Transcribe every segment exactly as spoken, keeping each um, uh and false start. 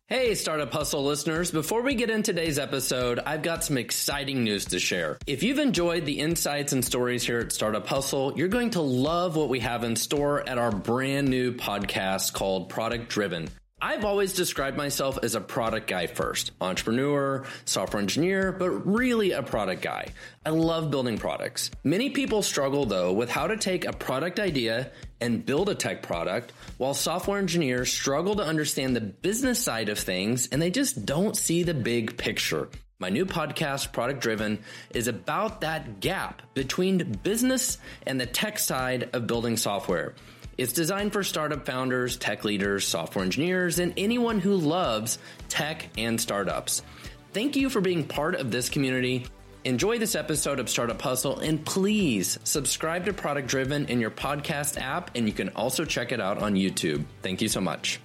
Hey, Startup Hustle listeners. Before we get into today's episode, I've got some exciting news to share. If you've enjoyed the insights and stories here at Startup Hustle, you're going to love what we have in store at our brand new podcast called Product Driven. I've always described myself as a product guy first, entrepreneur, software engineer, but really a product guy. I love building products. Many people struggle though with how to take a product idea and build a tech product, while software engineers struggle to understand the business side of things and they just don't see the big picture. My new podcast, Product Driven, is about that gap between business and the tech side of building software. It's designed for startup founders, tech leaders, software engineers, and anyone who loves tech and startups. Thank you for being part of this community. Enjoy this episode of Startup Hustle, and please subscribe to Product Driven in your podcast app, and you can also check it out on YouTube. Thank you so much.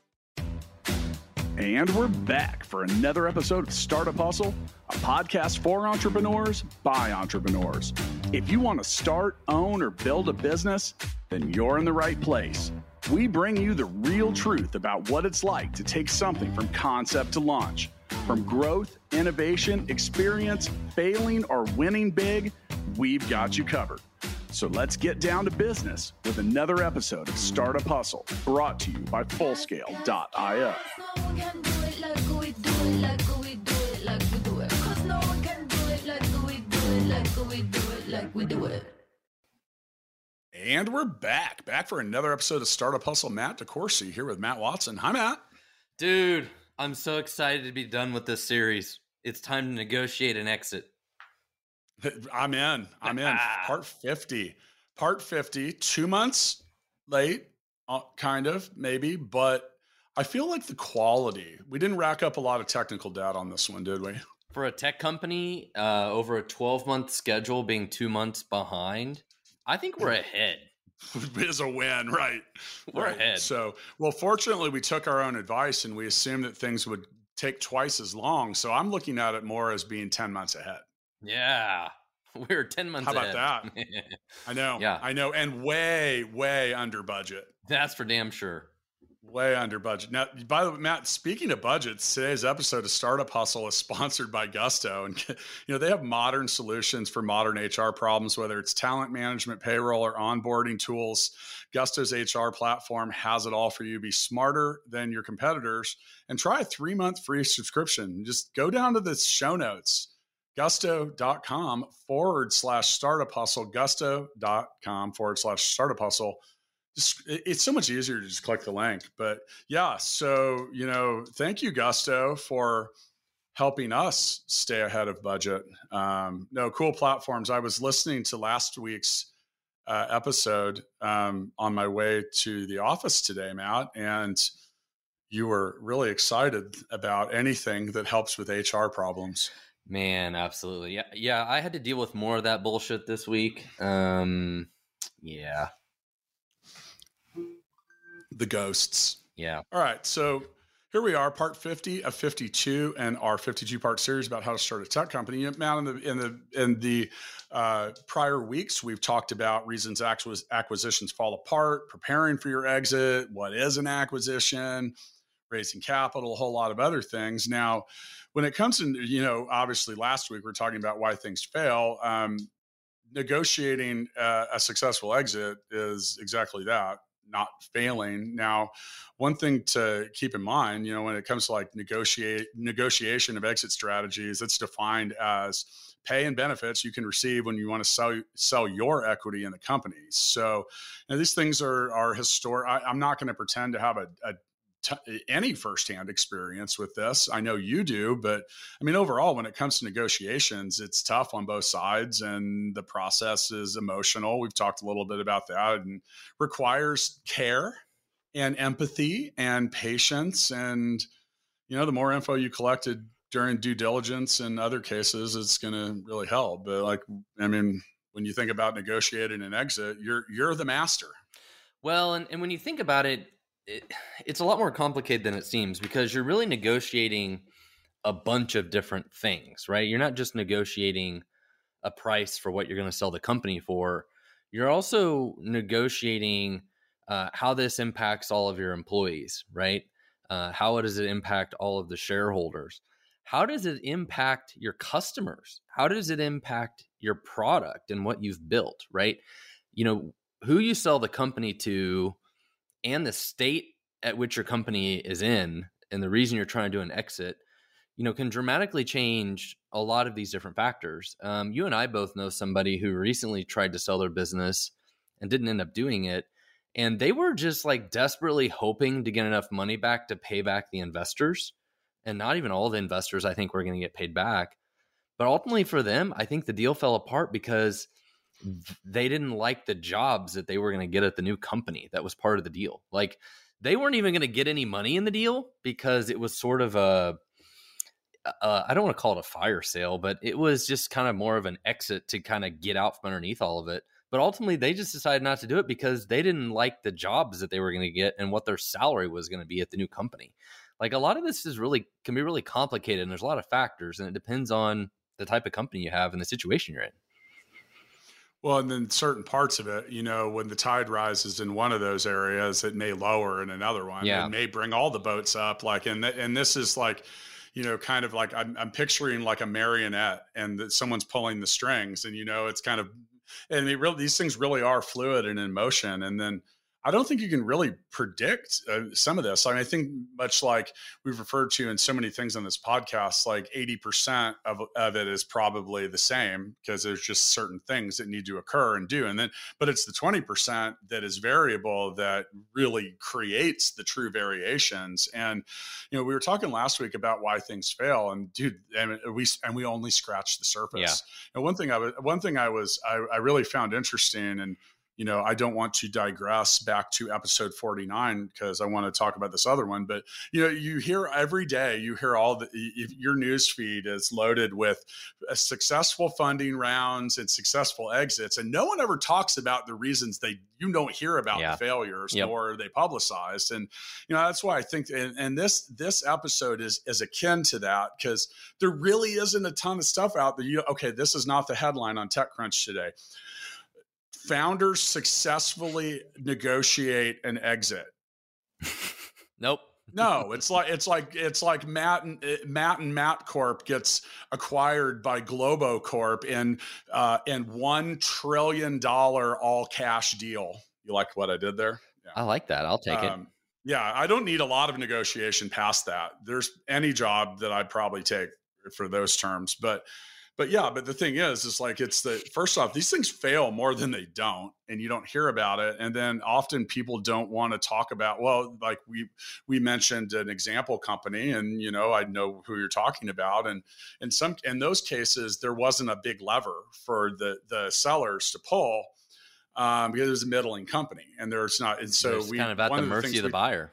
And we're back for another episode of Startup Hustle, a podcast for entrepreneurs by entrepreneurs. If you want to start, own, or build a business, then you're in the right place. We bring you the real truth about what it's like to take something from concept to launch. From growth, innovation, experience, failing, or winning big, we've got you covered. So let's get down to business with another episode of Startup Hustle, brought to you by Fullscale dot io. And we're back, back for another episode of Startup Hustle. Matt DeCoursey here with Matt Watson. Hi, Matt. Dude, I'm so excited to be done with this series. It's time to negotiate an exit. I'm in. I'm in. Part fifty. Part fifty. Two months late, uh, kind of, maybe. But I feel like the quality, we didn't rack up a lot of technical data on this one, did we? For a tech company, uh, over a twelve-month schedule being two months behind, I think we're ahead. Is a win, right? We're right. ahead. So, well, fortunately, we took our own advice and we assumed that things would take twice as long. So I'm looking at it more as being ten months ahead. Yeah, we're ten months ahead. How about that? I know. Yeah. I know. And way, way under budget. That's for damn sure. Way under budget. Now, by the way, Matt, speaking of budgets, today's episode of Startup Hustle is sponsored by Gusto. And, you know, they have modern solutions for modern H R problems, whether it's talent management, payroll, or onboarding tools. Gusto's H R platform has it all for you. Be smarter than your competitors and try a three-month free subscription. Just go down to the show notes, gusto.com forward slash startup hustle, gusto.com forward slash startup hustle. Just, it's so much easier to just click the link. But yeah, so, you know, thank you, Gusto, for helping us stay ahead of budget. Um, no, cool platforms. I was listening to last week's uh, episode um, on my way to the office today, Matt, and you were really excited about anything that helps with H R problems. Man, absolutely. Yeah, yeah. I had to deal with more of that bullshit this week. Um, yeah. The ghosts. Yeah. All right. So here we are, part fifty of fifty-two, and our fifty-two part series about how to start a tech company. Matt, in the in the in the uh, prior weeks, we've talked about reasons acquis- acquisitions fall apart, preparing for your exit, what is an acquisition, raising capital, a whole lot of other things. Now, when it comes to, you know, obviously last week we're talking about why things fail. Um, negotiating uh, a successful exit is exactly that. Not failing. Now, one thing to keep in mind, you know, when it comes to like negotiate negotiation of exit strategies, it's defined as pay and benefits you can receive when you want to sell sell your equity in the company. So, you know, these things are are historic. I, I'm not going to pretend to have a, a t- any firsthand experience with this. I know you do, but I mean, overall, when it comes to negotiations, it's tough on both sides and the process is emotional. We've talked a little bit about that and requires care and empathy and patience. And, you know, the more info you collected during due diligence and other cases, it's going to really help. But like, I mean, when you think about negotiating an exit, you're, you're the master. Well, and, and when you think about it, it, it's a lot more complicated than it seems because you're really negotiating a bunch of different things, right? You're not just negotiating a price for what you're going to sell the company for. You're also negotiating uh, how this impacts all of your employees, right? Uh, how does it impact all of the shareholders? How does it impact your customers? How does it impact your product and what you've built, right? You know, who you sell the company to and the state at which your company is in and the reason you're trying to do an exit, you know, can dramatically change a lot of these different factors. Um, you and I both know somebody who recently tried to sell their business and didn't end up doing it. And they were just like desperately hoping to get enough money back to pay back the investors. And not even all the investors, I think, were going to get paid back. But ultimately for them, I think the deal fell apart because they didn't like the jobs that they were going to get at the new company that was part of the deal. Like, they weren't even going to get any money in the deal because it was sort of a, uh, I don't want to call it a fire sale, but it was just kind of more of an exit to kind of get out from underneath all of it. But ultimately, they just decided not to do it because they didn't like the jobs that they were going to get and what their salary was going to be at the new company. Like, a lot of this is really can be really complicated, and there's a lot of factors, and it depends on the type of company you have and the situation you're in. Well, and then certain parts of it, you know, when the tide rises in one of those areas, it may lower in another one. Yeah. It may bring all the boats up. Like, and th- and this is like, you know, kind of like I'm, I'm picturing like a marionette, and that someone's pulling the strings, and you know, it's kind of, and they really these things really are fluid and in motion, and then. I don't think you can really predict uh, some of this. I mean, I think much like we've referred to in so many things on this podcast, like eighty percent of, of it is probably the same because there's just certain things that need to occur and do. And then, but it's the twenty percent that is variable that really creates the true variations. And, you know, we were talking last week about why things fail, and dude, and we, and we only scratched the surface. Yeah. And one thing I was, one thing I was, I, I really found interesting, and, you know, I don't want to digress back to episode forty-nine because I want to talk about this other one. But, you know, you hear every day, you hear all the, your news feed is loaded with successful funding rounds and successful exits. And no one ever talks about the reasons they, you don't hear about Yeah. the failures, Yep. nor are they publicized. And, you know, that's why I think, and, and this, this episode is, is akin to that because there really isn't a ton of stuff out there. You okay, this is not the headline on TechCrunch today. Founders successfully negotiate an exit. Nope. No, it's like it's like it's like Matt and Matt and Matt Corp gets acquired by Globo Corp in uh, in one trillion dollar all cash deal. You like what I did there? Yeah. I like that. I'll take um, it. Yeah, I don't need a lot of negotiation past that. There's any job that I'd probably take for those terms, but. But yeah, but the thing is, is like, it's the, first off, these things fail more than they don't, and you don't hear about it. And then often people don't want to talk about, well, like we, we mentioned an example company, and, you know, I know who you're talking about. And in some, in those cases, there wasn't a big lever for the, the sellers to pull um, because it was a middling company, and there's not. And so it's we kind of at the mercy of the, of the we, buyer.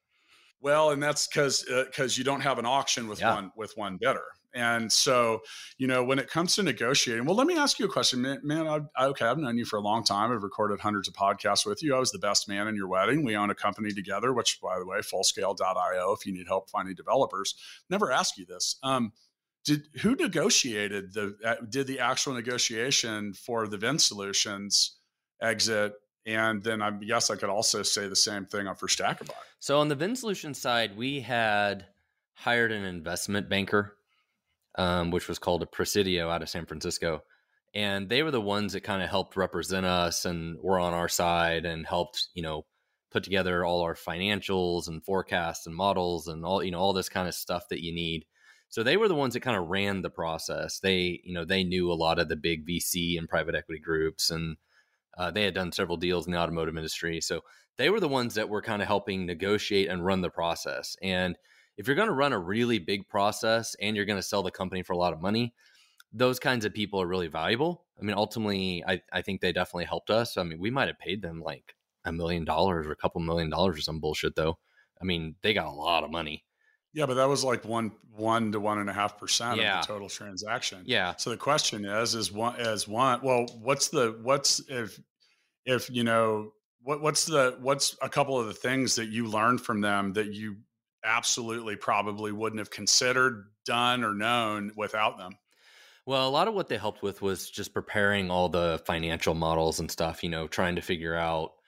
Well, and that's because, because uh, you don't have an auction with yeah. one, with one bidder. And so, you know, when it comes to negotiating, well, let me ask you a question, man. man I, I, okay, I've known you for a long time. I've recorded hundreds of podcasts with you. I was the best man in your wedding. We own a company together, which, by the way, fullscale dot io, if you need help finding developers. Never asked you this. Um, did who negotiated the, uh, did the actual negotiation for the VinSolutions exit? And then I guess I could also say the same thing for Stackerby. So on the VinSolutions side, we had hired an investment banker. Um, which was called a Presidio out of San Francisco. And they were the ones that kind of helped represent us and were on our side and helped, you know, put together all our financials and forecasts and models and all, you know, all this kind of stuff that you need. So they were the ones that kind of ran the process. They, you know, they knew a lot of the big V C and private equity groups, and uh, they had done several deals in the automotive industry. So they were the ones that were kind of helping negotiate and run the process. And if you're going to run a really big process and you're going to sell the company for a lot of money, those kinds of people are really valuable. I mean, ultimately, I, I think they definitely helped us. I mean, we might have paid them like a million dollars or a couple million dollars or some bullshit, though. I mean, they got a lot of money. Yeah, but that was like one, one to one and a half percent yeah. of the total transaction. Yeah. So the question is, is one, as one, well, what's the, what's if, if you know, what, what's the, what's a couple of the things that you learned from them that you absolutely probably wouldn't have considered, done, or known without them? Well, a lot of what they helped with was just preparing all the financial models and stuff, you know, trying to figure out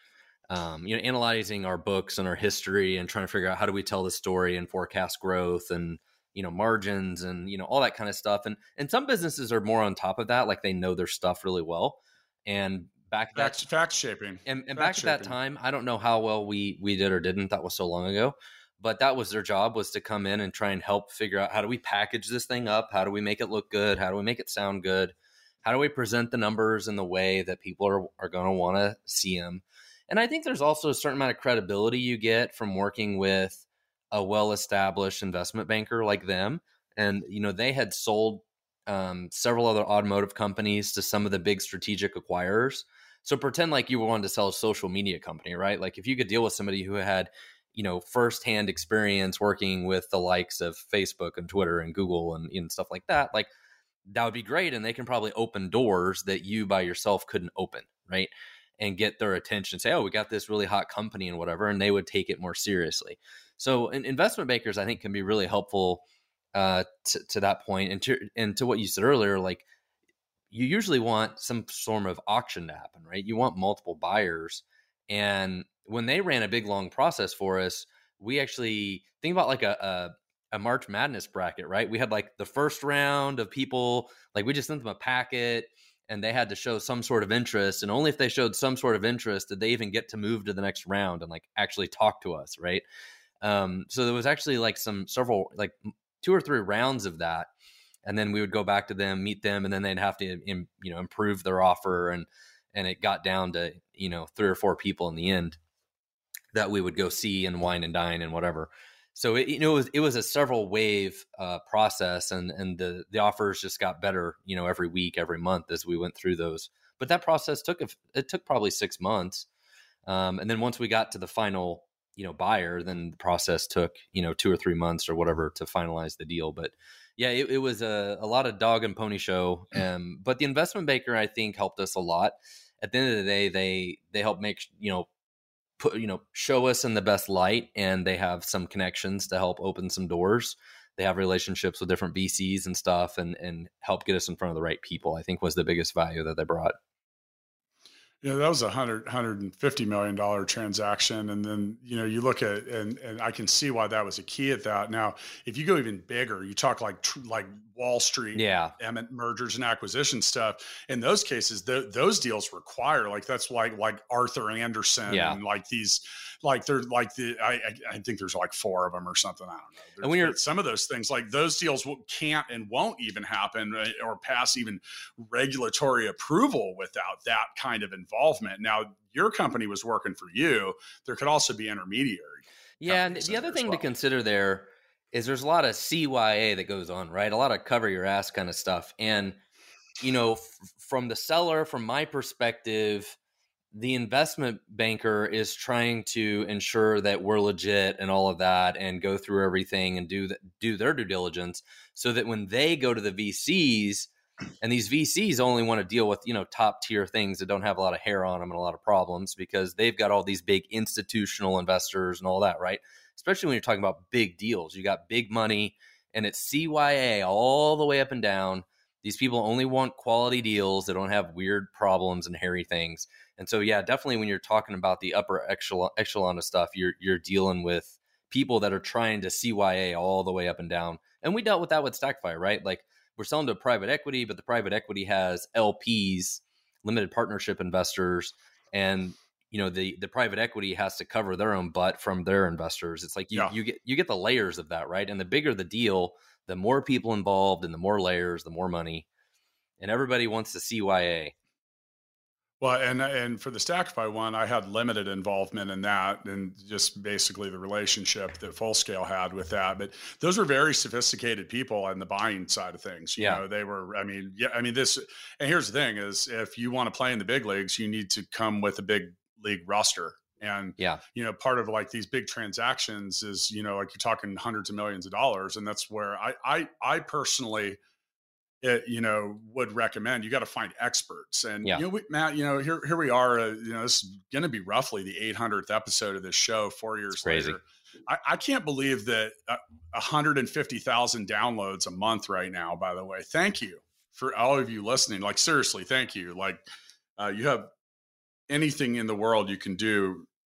um, you know, analyzing our books and our history and trying to figure out how do we tell the story and forecast growth and, you know, margins and, you know, all that kind of stuff. And, and some businesses are more on top of that. Like they know their stuff really well. And back that fact, fact shaping and, and fact back shaping. at that time, I don't know how well we, we did or didn't. That was so long ago, but that was their job, was to come in and try and help figure out how do we package this thing up? How do we make it look good? How do we make it sound good? How do we present the numbers in the way that people are, are going to want to see them? And I think there's also a certain amount of credibility you get from working with a well-established investment banker like them. And, you know, they had sold um, several other automotive companies to some of the big strategic acquirers. So pretend like you wanted to sell a social media company, right? Like if you could deal with somebody who had, you know, firsthand experience working with the likes of Facebook and Twitter and Google and, and stuff like that, like that would be great. And they can probably open doors that you by yourself couldn't open, right? And get their attention, say, oh, we got this really hot company and whatever, and they would take it more seriously. So and investment bankers, I think, can be really helpful uh, to, to that point. And to, and to what you said earlier, like you usually want some form of auction to happen, right? You want multiple buyers. And when they ran a big, long process for us, we actually think about like a, a, a March Madness bracket, right? We had like the first round of people, like we just sent them a packet and they had to show some sort of interest. And only if they showed some sort of interest did they even get to move to the next round and like actually talk to us, right? Um, so there was actually like some several, like two or three rounds of that. And then we would go back to them, meet them, and then they'd have to, you know, improve their offer. And, and it got down to, you know, three or four people in the end that we would go see and wine and dine and whatever. So it, you know, it was, it was a several wave uh, process, and, and the, the offers just got better, you know, every week, every month as we went through those. But that process took, a, it took probably six months. Um, and then once we got to the final, you know, buyer, then the process took, you know, two or three months or whatever to finalize the deal. But yeah, it, it was a, a lot of dog and pony show. Um, but the investment banker, I think, helped us a lot. At the end of the day, they, they help make, you know, put, you know, show us in the best light, and they have some connections to help open some doors. They have relationships with different V Cs and stuff, and, and help get us in front of the right people, I think was the biggest value that they brought. Yeah, that was a hundred, hundred and fifty million dollar transaction. And then, you know, you look at, and, and I can see why that was a key at that. Now, if you go even bigger, you talk like, tr- like Wall Street, yeah, Emmett mergers and acquisition stuff. In those cases, th- those deals require, like, that's like, like Arthur Anderson yeah. and like these, like they're like the, I, I, I think there's like four of them or something. I don't know. There's, and when you're, some of those things, like those deals will, can't and won't even happen or pass even regulatory approval without that kind of involvement. Now, your company was working for you. There could also be intermediary. Yeah. And the other thing well. to consider there is there's a lot of C Y A that goes on, right? A lot of cover your ass kind of stuff. And, you know, f- from the seller, from my perspective, the investment banker is trying to ensure that we're legit and all of that, and go through everything and do the, do their due diligence, so that when they go to the V Cs, and these V Cs only want to deal with, you know, top tier things that don't have a lot of hair on them and a lot of problems, because they've got all these big institutional investors and all that, right? Especially when you're talking about big deals, you got big money, and it's C Y A all the way up and down. These people only want quality deals. They don't have weird problems and hairy things. And so, yeah, definitely when you're talking about the upper echelon, echelon of stuff, you're you're dealing with people that are trying to C Y A all the way up and down. And we dealt with that with Stackfire, right? Like, we're selling to private equity, but the private equity has L Ps, limited partnership investors, and you know the the private equity has to cover their own butt from their investors. It's like you yeah. you get you get the layers of that, right? And the bigger the deal, the more people involved, and the more layers, the more money, and everybody wants to C Y A. Well, and and for the Stackify one, I had limited involvement in that, and just basically the relationship that Fullscale had with that. But those were very sophisticated people on the buying side of things. You yeah. know, they were, I mean, yeah, I mean, this, and here's the thing is, if you want to play in the big leagues, you need to come with a big league roster. And, yeah, you know, part of like these big transactions is, you know, like you're talking hundreds of millions of dollars. And that's where I, I, I personally, It, you know, would recommend, you got to find experts. And, yeah. you know, we, Matt, you know, here, here we are, uh, you know, this is going to be roughly the eight hundredth episode of this show four years later. I, I can't believe that uh, one hundred fifty thousand downloads a month right now, by the way. Thank you for all of you listening. Like, seriously, thank you. Like, uh, you have anything in the world you can do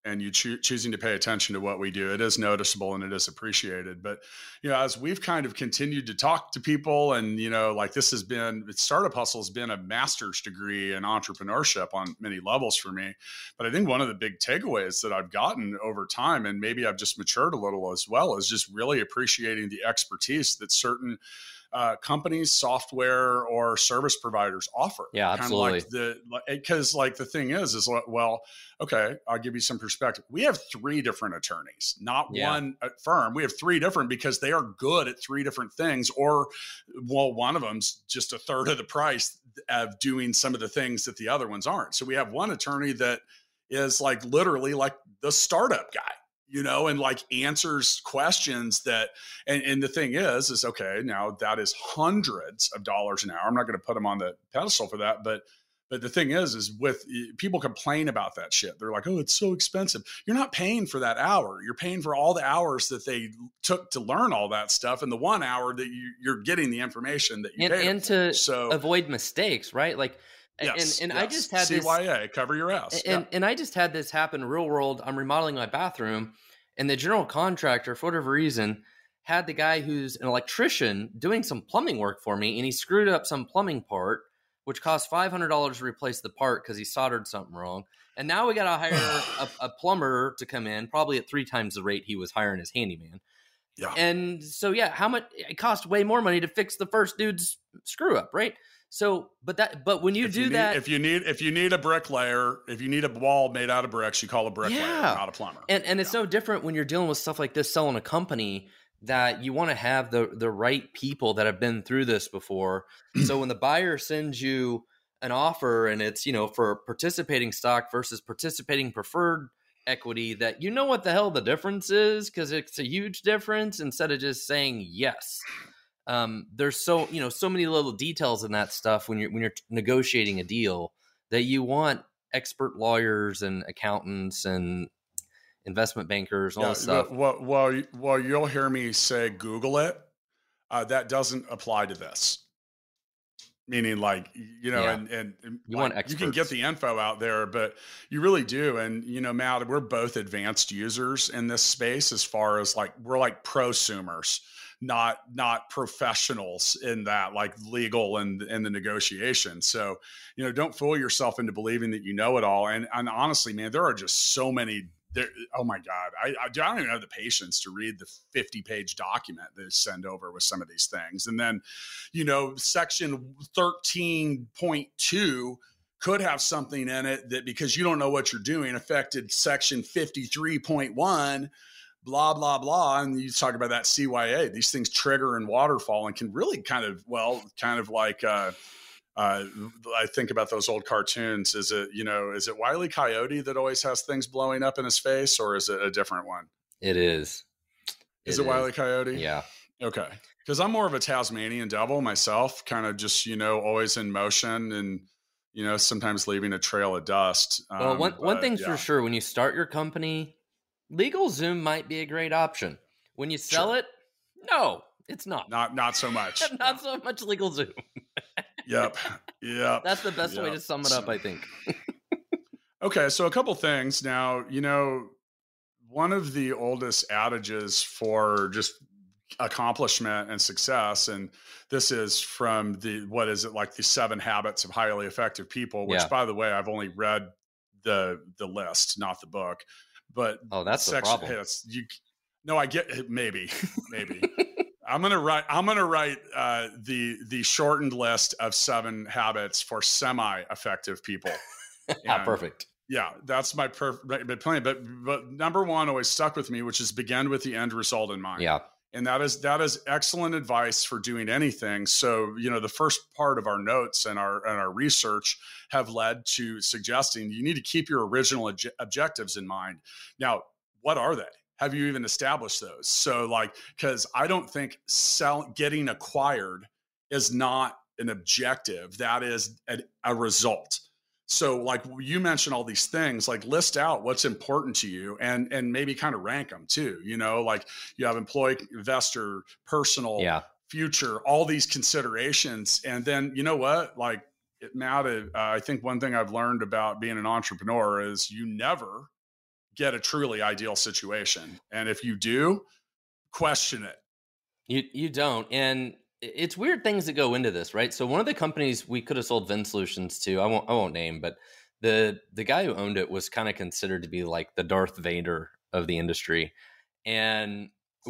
and you choo- choosing to pay attention to what we do. It is noticeable and it is appreciated. But, you know, as we've kind of continued to talk to people and, you know, like this has been, Startup Hustle has been a master's degree in entrepreneurship on many levels for me. But I think one of the big takeaways that I've gotten over time, and maybe I've just matured a little as well, is just really appreciating the expertise that certain Uh, companies, software, or service providers offer. Yeah, absolutely. Kind of like the, because like the thing is, is like, well, okay, I'll give you some perspective. We have three different attorneys, not Yeah. one firm. We have three different because they are good at three different things, or well, one of them's just a third of the price of doing some of the things that the other ones aren't. So we have one attorney that is like literally like the startup guy, you know, and like answers questions that, and, and the thing is, is okay, now that is hundreds of dollars an hour. I'm not going to put them on the pedestal for that, but, but the thing is, is with people complain about that shit. They're like, oh, it's so expensive. You're not paying for that hour. You're paying for all the hours that they took to learn all that stuff. And the one hour that you, you're getting the information that you and, paid and for. to So, avoid mistakes, right? Like, yes, and, and yes. I just had C Y A, this, cover your ass. and, Yeah. and I just had this happen real world. I'm remodeling my bathroom, and the general contractor, for whatever reason, had the guy who's an electrician doing some plumbing work for me, and he screwed up some plumbing part, which cost five hundred dollars to replace the part because he soldered something wrong. And now we got to hire a, a plumber to come in, probably at three times the rate he was hiring his handyman. Yeah. And so, yeah, how much it cost way more money to fix the first dude's screw up, right? So, but that, but when you if do you need, that, if you need, if you need a bricklayer, if you need a wall made out of bricks, you call a bricklayer, Yeah. not a plumber. and and it's Yeah. no different when you're dealing with stuff like this, selling a company, that you want to have the the right people that have been through this before. So when the buyer sends you an offer and it's, you know, for participating stock versus participating preferred equity, that you know what the hell the difference is, because it's a huge difference, instead of just saying yes. Um, there's so, you know, so many little details in that stuff when you're when you're negotiating a deal, that you want expert lawyers and accountants and investment bankers and all Yeah, this stuff. Well, well, well, you'll hear me say Google it. Uh, that doesn't apply to this. Meaning, like, you know, Yeah. and and, and You like, want you can get experts. the info out there, but you really do. And you know, Matt, we're both advanced users in this space, as far as like we're like prosumers, not not professionals in that, like legal and and the negotiation. So, you know, don't fool yourself into believing that you know it all. And and honestly, man, there are just so many. There, oh my God, I, I don't even have the patience to read the fifty page document they send over with some of these things. And then, you know, section thirteen point two could have something in it that, because you don't know what you're doing, affected section fifty-three point one, blah, blah, blah. And you talk about that C Y A, these things trigger and waterfall and can really kind of, well, kind of like, uh, Uh, I think about those old cartoons. Is it, you know, is it Wile E. Coyote that always has things blowing up in his face, or is it a different one? It is. Is it, it Wile E. Coyote? Yeah. Okay. Because I'm more of a Tasmanian devil myself, kind of just, you know, always in motion and, you know, sometimes leaving a trail of dust. Um, Well, one, one but, thing's yeah. for sure, when you start your company, LegalZoom might be a great option. When you sell Sure. it, no, it's not. Not, not so much. Not so much LegalZoom. Yep. Yep. That's the best way Yep. to sum it up, I think. Okay, so a couple things. Now, you know, one of the oldest adages for just accomplishment and success, and this is from the, what is it, like the Seven Habits of Highly Effective People, which, Yeah. by the way, I've only read the the list, not the book. But Oh, that's the section, problem. hey, that's, you, no, I get maybe, maybe. I'm gonna write. I'm gonna write uh, the the shortened list of seven habits for semi-effective people. Ah, And, perfect. Yeah, that's my perfect plan. But but number one always stuck with me, which is begin with the end result in mind. Yeah. And that is that is excellent advice for doing anything. So, you know, the first part of our notes and our and our research have led to suggesting you need to keep your original obje- objectives in mind. Now, what are they? Have you even established those? So, like, because I don't think sell, getting acquired is not an objective. That is a, a result. So, like, you mentioned all these things, like list out what's important to you, and and maybe kind of rank them too. You know, like you have employee, investor, personal, Yeah. future, all these considerations. And then, you know what, like it, Matt, uh, I think one thing I've learned about being an entrepreneur is you never get a truly ideal situation. And if you do, question it. You you don't. And it's weird things that go into this, right? So one of the companies we could have sold VinSolutions to, I won't I won't name, but the the guy who owned it was kind of considered to be like the Darth Vader of the industry. And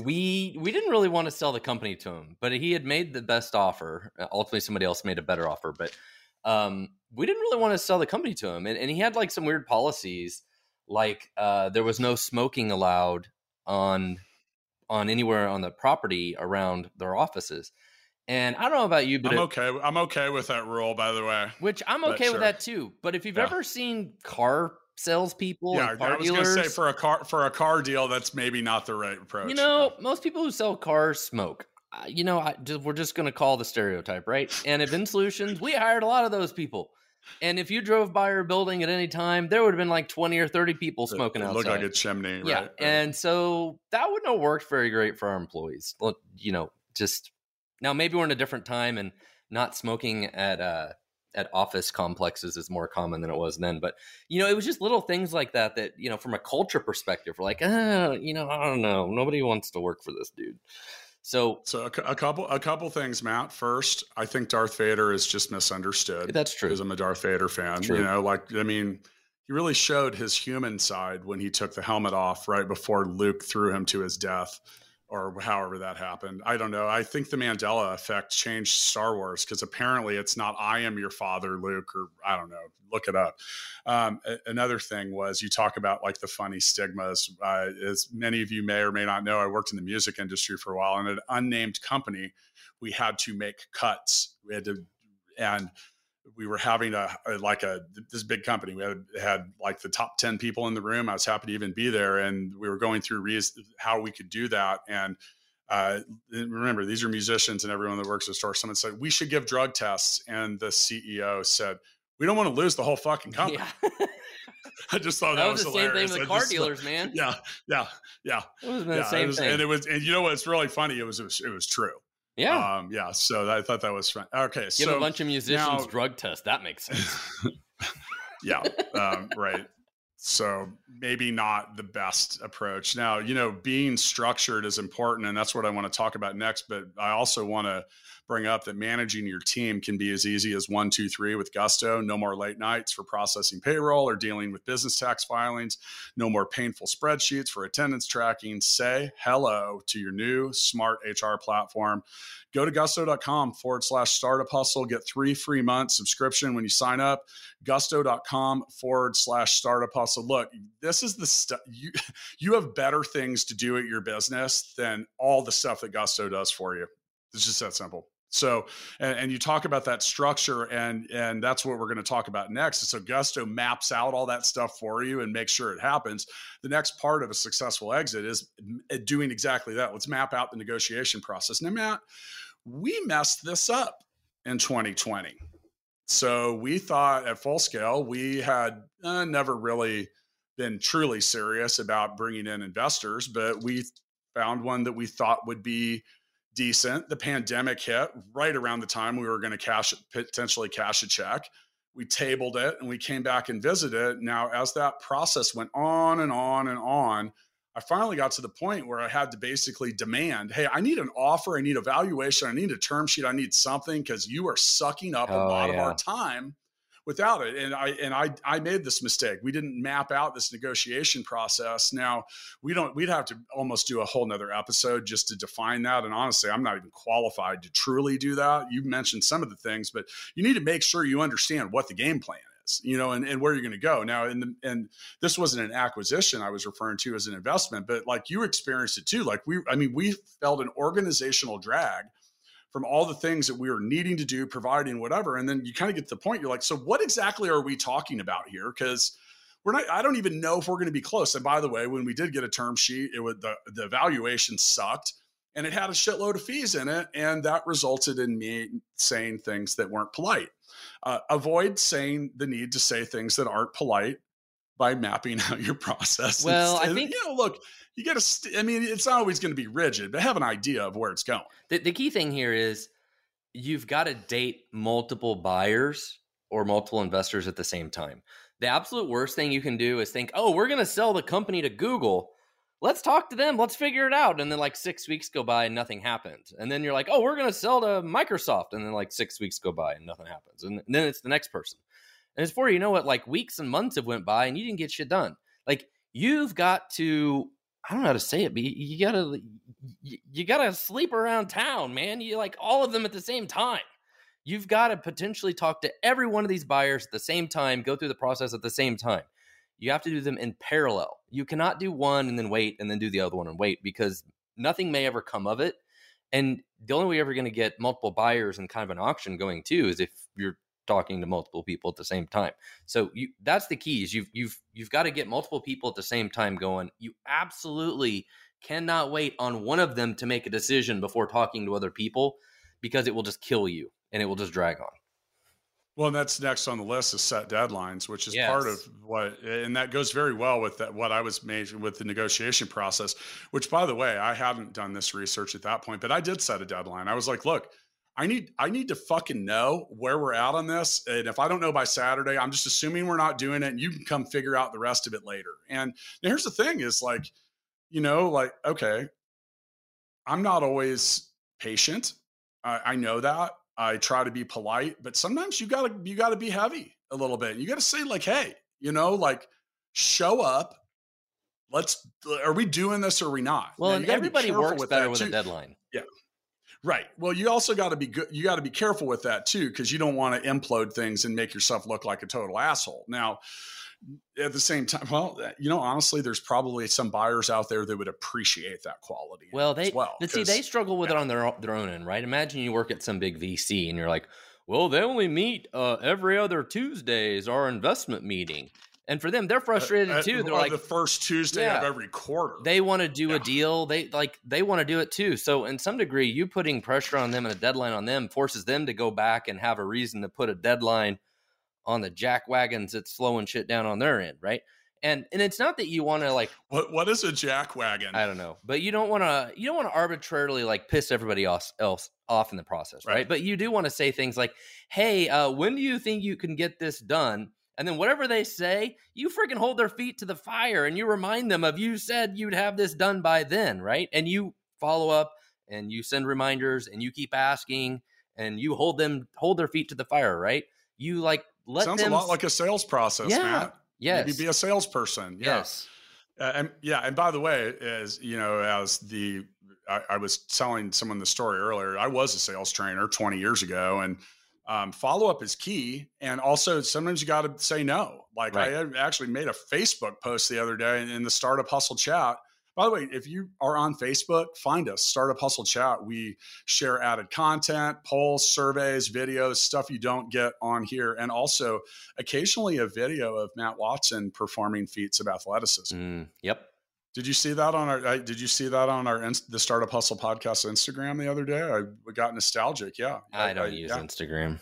we we didn't really want to sell the company to him, but he had made the best offer. Ultimately, somebody else made a better offer, but um, we didn't really want to sell the company to him. And, and he had like some weird policies, like uh, there was no smoking allowed on on anywhere on the property around their offices. And I don't know about you, but I'm it, okay. I'm okay with that rule, by the way. Which I'm okay sure. with that too. But if you've Yeah. ever seen car salespeople Yeah, and car I was dealers, gonna say for a car for a car deal, that's maybe not the right approach. you know, Yeah. most people who sell cars smoke. Uh, you know, I, just, we're just going to call the stereotype, right? And at VinSolutions, we hired a lot of those people. And if you drove by our building at any time, there would have been like twenty or thirty people smoking it, it outside. looked like a chimney, yeah, right? right. And so that wouldn't have worked very great for our employees. Look, you know, just now maybe we're in a different time and not smoking at uh, at office complexes is more common than it was then. But, you know, it was just little things like that that, you know, from a culture perspective, we're like, oh, you know, I don't know. Nobody wants to work for this dude. So, so a, a couple, a couple things, Matt. First, I think Darth Vader is just misunderstood. That's true. Because I'm a Darth Vader fan. True. You know, like I mean, he really showed his human side when he took the helmet off right before Luke threw him to his death, or however that happened. I don't know. I think the Mandela effect changed Star Wars because apparently it's not I am your father, Luke, or I don't know. Look it up. Um, a- another thing was you talk about like the funny stigmas. Uh, as many of you may or may not know, I worked in the music industry for a while, and at an unnamed company, we had to make cuts. We had to, and we were having a, a like a this big company. We had had like the top ten people in the room. I was happy to even be there, and we were going through reas- how we could do that. And uh, remember, these are musicians and everyone that works at the store. Someone said we should give drug tests, and the C E O said we don't want to lose the whole fucking company. Yeah. I just thought that, that, was was the same hilarious. thing with I car just, dealers, man. Yeah, yeah, yeah. It was the yeah, same it was, thing, and it was, and you know what's really funny? It was, it was, it was true. Yeah. Um, yeah. So I thought that was fun. Okay. Give so a bunch of musicians now, drug tests. That makes sense. yeah. Um, right. So maybe not the best approach. Now, you know, being structured is important, and that's what I want to talk about next. But I also want to bring up that managing your team can be as easy as one, two, three with Gusto. No more late nights for processing payroll or dealing with business tax filings. No more painful spreadsheets for attendance tracking. Say hello to your new smart H R platform. Go to gusto.com forward slash startup hustle. Get three free months subscription when you sign up. Gusto.com forward slash startup hustle. Look, this is the stuff you, you have better things to do at your business than all the stuff that Gusto does for you. It's just that simple. So, and, and you talk about that structure, and and that's what we're going to talk about next. So Gusto maps out all that stuff for you and makes sure it happens. The next part of a successful exit is doing exactly that. Let's map out the negotiation process. Now, Matt, we messed this up in twenty twenty. So we thought at Full Scale, we had uh, never really been truly serious about bringing in investors, but we found one that we thought would be decent. The pandemic hit right around the time we were going to cash, potentially cash a check. We tabled it and we came back and visited. Now, as that process went on and on and on, I finally got to the point where I had to basically demand, hey, I need an offer. I need a valuation. I need a term sheet. I need something because you are sucking up a Oh, lot of yeah. our time without it. And I, and I, I made this mistake. We didn't map out this negotiation process. Now we don't, we'd have to almost do a whole nother episode just to define that. And honestly, I'm not even qualified to truly do that. You mentioned some of the things, but you need to make sure you understand what the game plan is, you know, and, and where you're going to go. Now, in the, and this wasn't an acquisition I was referring to as an investment, but like you experienced it too. Like we, I mean, we felt an organizational drag from all the things that we were needing to do, providing whatever. And then you kind of get to the point, you're like, so what exactly are we talking about here? Because we're not, I don't even know if we're going to be close. And by the way, when we did get a term sheet, it would, the, the valuation sucked and it had a shitload of fees in it. And that resulted in me saying things that weren't polite. Uh, avoid saying the need to say things that aren't polite by mapping out your process. Well, and, I think, you know, look, you got to, st- I mean, it's not always going to be rigid, but have an idea of where it's going. The, the key thing here is you've got to date multiple buyers or multiple investors at the same time. The absolute worst thing you can do is think, oh, we're going to sell the company to Google. Let's talk to them. Let's figure it out. And then like six weeks go by and nothing happened. And then you're like, oh, we're going to sell to Microsoft. And then like six weeks go by and nothing happens. And then it's the next person. And it's before you know what, like weeks and months have went by and you didn't get shit done. Like you've got to, I don't know how to say it, but you, you gotta, you, you gotta sleep around town, man. You like all of them at the same time. You've got to potentially talk to every one of these buyers at the same time, go through the process at the same time. You have to do them in parallel. You cannot do one and then wait and then do the other one and wait, because nothing may ever come of it. And the only way you're ever going to get multiple buyers in kind of an auction going too is if you're talking to multiple people at the same time. So you, that's the key is you've, you've, you've got to get multiple people at the same time going. You absolutely cannot wait on one of them to make a decision before talking to other people, because it will just kill you and it will just drag on. Well, and that's next on the list is set deadlines, which is yes. part of what, and that goes very well with that, what I was made with the negotiation process, which by the way, I hadn't done this research at that point, but I did set a deadline. I was like, look, I need, I need to fucking know where we're at on this. And if I don't know by Saturday, I'm just assuming we're not doing it and you can come figure out the rest of it later. And here's the thing is like, you know, like, okay, I'm not always patient. I, I know that. I try to be polite, but sometimes you gotta, you gotta be heavy a little bit. You gotta say like, hey, you know, like show up. Let's, are we doing this or are we not? Well, now, and everybody be works with better with too. a deadline. Yeah. Right. Well, you also got to be good. You got to be careful with that too, because you don't want to implode things and make yourself look like a total asshole. Now, at the same time, well, you know, honestly, there's probably some buyers out there that would appreciate that quality. Well, they, as well, but see, they struggle with yeah. it on their their own end, right? Imagine you work at some big V C and you're like, well, they only meet uh, every other Tuesdays, our investment meeting. And for them, they're frustrated uh, too. They're like the first Tuesday yeah, of every quarter. They want to do yeah. a deal. They like they want to do it too. So in some degree, you putting pressure on them and a deadline on them forces them to go back and have a reason to put a deadline on the jack wagons that's slowing shit down on their end, right? And and it's not that you want to like what what is a jack wagon? I don't know, but you don't want to you don't want to arbitrarily like piss everybody else else off in the process, right? right? But you do want to say things like, "Hey, uh, when do you think you can get this done?" And then whatever they say, you freaking hold their feet to the fire and you remind them of you said you'd have this done by then, right? And you follow up and you send reminders and you keep asking and you hold them hold their feet to the fire, right? You like let Sounds them a lot like a sales process, yeah. Matt. Yes. Maybe be a salesperson. Yeah. Yes. Uh, and yeah. And by the way, as you know, as the, I, I was telling someone the story earlier, I was a sales trainer twenty years ago, and um, follow-up is key. And also sometimes you got to say no. Like right. I actually made a Facebook post the other day in the Startup Hustle chat. By the way, if you are on Facebook, find us, Startup Hustle Chat. We share added content, polls, surveys, videos, stuff you don't get on here. And also occasionally a video of Matt Watson performing feats of athleticism. Mm, yep. Did you see that on our, did you see that on our, the Startup Hustle podcast Instagram the other day? I got nostalgic. Yeah. I don't I, use yeah. Instagram.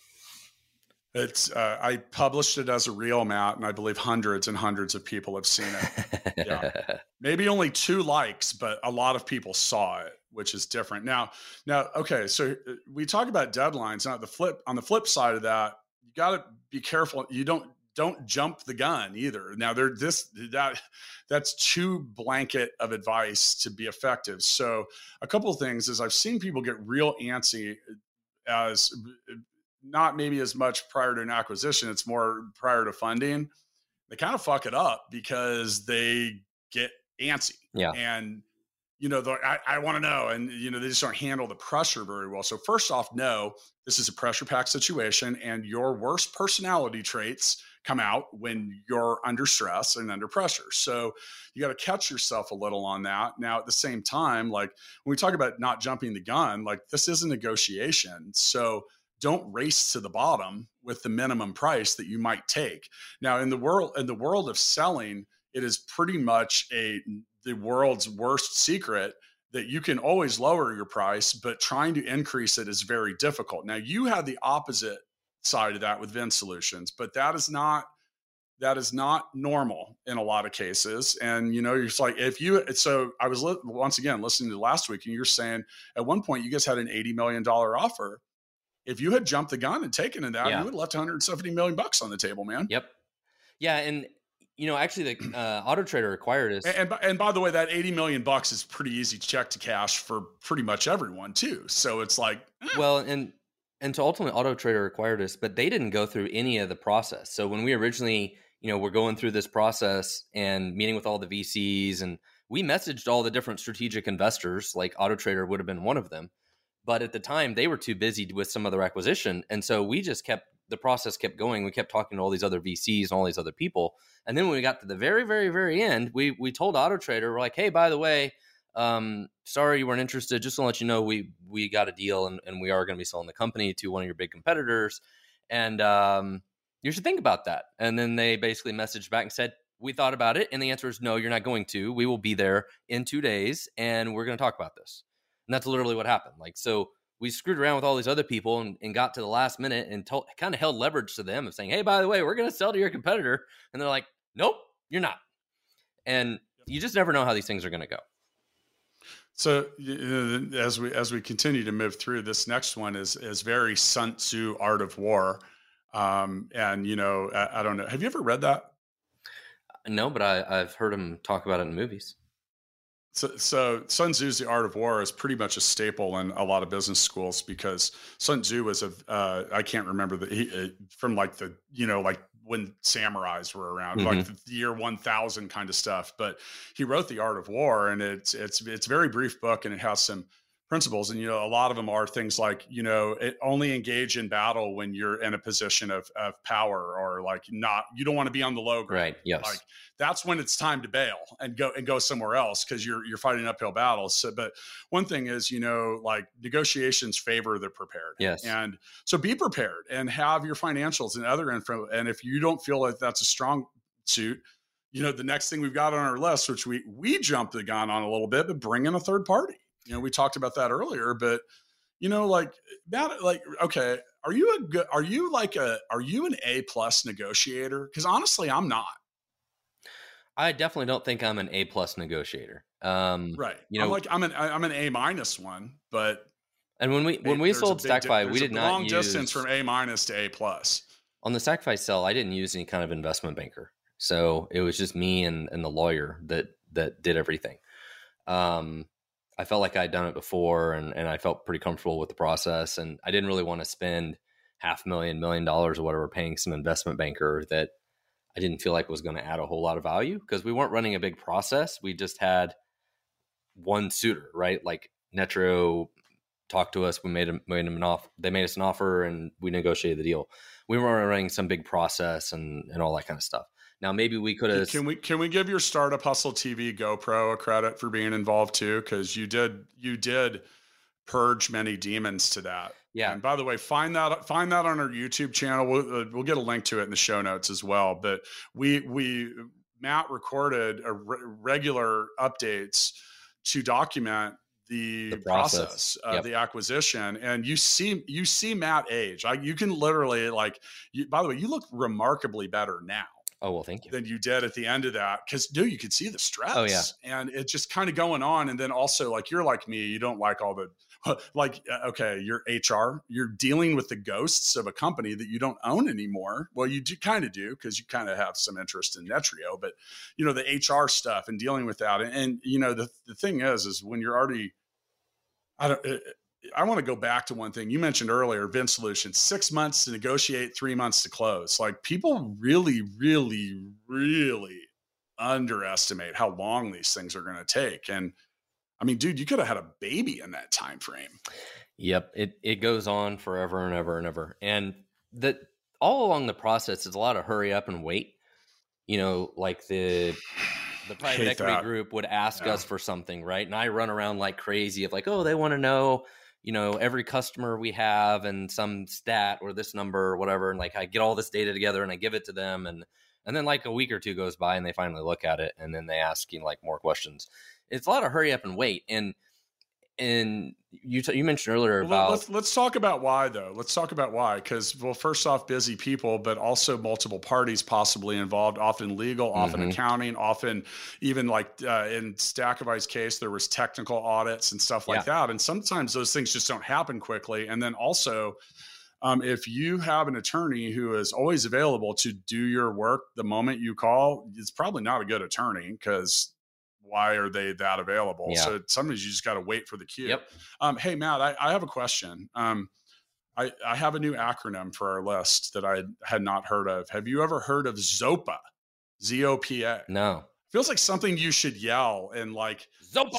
It's, uh, I published it as a reel, Matt, and I believe hundreds and hundreds of people have seen it. Yeah. Maybe only two likes, but a lot of people saw it, which is different. Now, now, okay. So we talk about deadlines. Now the flip, on the flip side of that, you got to be careful. You don't, don't jump the gun either. Now there, this, that, that's too blanket of advice to be effective. So a couple of things is I've seen people get real antsy as not maybe as much prior to an acquisition. It's more prior to funding. They kind of fuck it up because they get antsy. Yeah. And, you know, I, I want to know. And, you know, they just don't handle the pressure very well. So first off, no, this is a pressure packed situation and your worst personality traits come out when you're under stress and under pressure. So you got to catch yourself a little on that. Now, at the same time, like when we talk about not jumping the gun, like this is a negotiation. So don't race to the bottom with the minimum price that you might take. Now, in the world, in the world of selling, it is pretty much a the world's worst secret that you can always lower your price, but trying to increase it is very difficult. Now, you have the opposite side of that with Vin Solutions, but that is not that is not normal in a lot of cases. And you know, you're just like if you. So I was li- once again listening to last week, and you're saying at one point you guys had an eighty million dollars offer. If you had jumped the gun and taken it out, yeah. you would have left one hundred seventy million bucks on the table, man. Yep. Yeah, and you know, actually, the uh, Auto Trader acquired us. And, and by- and by the way, that eighty million bucks is pretty easy check to cash for pretty much everyone too. So it's like, eh. Well, and and so ultimately, Auto Trader acquired us, but they didn't go through any of the process. So when we originally, you know, were going through this process and meeting with all the V Cs, and we messaged all the different strategic investors, like Auto Trader would have been one of them. But at the time, they were too busy with some other acquisition, and so we just kept the process kept going. We kept talking to all these other V Cs and all these other people, and then when we got to the very, very, very end, we we told Auto Trader, we're like, hey, by the way, um, sorry you weren't interested. Just to let you know, we we got a deal, and, and we are going to be selling the company to one of your big competitors, and um, you should think about that. And then they basically messaged back and said, we thought about it, and the answer is no, you're not going to. We will be there in two days, and we're going to talk about this. And that's literally what happened. Like, so we screwed around with all these other people and, and got to the last minute and told, kind of held leverage to them of saying, hey, by the way, we're going to sell to your competitor. And they're like, nope, you're not. And you just never know how these things are going to go. So as we as we continue to move through, this next one is is very Sun Tzu, Art of War. Um, and, you know, I, I don't know. Have you ever read that? No, but I, I've heard him talk about it in movies. So, so Sun Tzu's The Art of War is pretty much a staple in a lot of business schools because Sun Tzu was a, uh, I can't remember the, he, uh, from like the, you know, like when samurais were around, mm-hmm. like the year one thousand kind of stuff. But he wrote The Art of War, and it's, it's, it's a very brief book, and it has some principles. And, you know, a lot of them are things like, you know, it only engage in battle when you're in a position of, of power, or like not, you don't want to be on the low ground. Right. Yes. Like that's when it's time to bail and go and go somewhere else, because you're, you're fighting uphill battles. So, but one thing is, you know, like negotiations favor the prepared. Yes. And so be prepared and have your financials and other info. And if you don't feel like that's a strong suit, you know, the next thing we've got on our list, which we, we jumped the gun on a little bit, but bring in a third party. You know, we talked about that earlier, but you know, like that, like, okay, are you a good, are you like a, are you an A plus negotiator? Because honestly, I'm not. I definitely don't think I'm an A plus negotiator. Um, right. You know, I'm like I'm an, I'm an A minus one, but. And when we, when we sold StackFi, we did not long use distance from A minus to A plus. On the StackFi sell, I didn't use any kind of investment banker. So it was just me and, and the lawyer that, that did everything. Um, I felt like I'd done it before, and, and I felt pretty comfortable with the process, and I didn't really want to spend half a million, million dollars or whatever paying some investment banker that I didn't feel like was going to add a whole lot of value, because we weren't running a big process. We just had one suitor, right? Like Netro talked to us. We made them, made them an offer. They made us an offer, and we negotiated the deal. We weren't running some big process and, and all that kind of stuff. Now, maybe we could have. Can we can we give your Startup Hustle T V GoPro a credit for being involved too? Because you did you did purge many demons to that. Yeah. And by the way, find that find that on our YouTube channel. We'll, uh, we'll get a link to it in the show notes as well. But we we Matt recorded a re- regular updates to document the, the process, process of yep. the acquisition. And you see you see Matt age. Like you can literally like. You, by the way, you look remarkably better now. Oh, well, thank you. Than you did at the end of that. Cause dude, you could see the stress. Oh, yeah. And it's just kind of going on. And then also like, you're like me, you don't like all the, like, okay, you're H R, you're dealing with the ghosts of a company that you don't own anymore. Well, you do kind of do, cause you kind of have some interest in Netrio, but you know, the H R stuff and dealing with that. And, and you know, the, the thing is, is when you're already, I don't, it, I want to go back to one thing you mentioned earlier, Vint Solutions, six months to negotiate, three months to close. Like people really, really, really underestimate how long these things are going to take. And I mean, dude, you could have had a baby in that time frame. Yep. It, it goes on forever and ever and ever. And that all along the process, it's a lot of hurry up and wait. You know, like the, the private equity that. group would ask yeah. us for something, right? And I run around like crazy of like, oh, they want to know, you know, every customer we have and some stat or this number or whatever. And like, I get all this data together and I give it to them. And, and then like a week or two goes by and they finally look at it. And then they ask you like more questions. It's a lot of hurry up and wait. And, and you, t- you mentioned earlier well, about, let's, let's talk about why though. Let's talk about why. Cause well, first off, busy people, but also multiple parties possibly involved, often legal, often mm-hmm. accounting, often even like uh, in Stackify's case, there was technical audits and stuff like yeah. that. And sometimes those things just don't happen quickly. And then also Um, if you have an attorney who is always available to do your work the moment you call, it's probably not a good attorney, because why are they that available? Yeah. So sometimes you just got to wait for the cue. Yep. Um, hey, Matt, I, I have a question. Um, I, I have a new acronym for our list that I had not heard of. Have you ever heard of ZOPA? Z O P A. No. Feels like something you should yell and like, Zopa!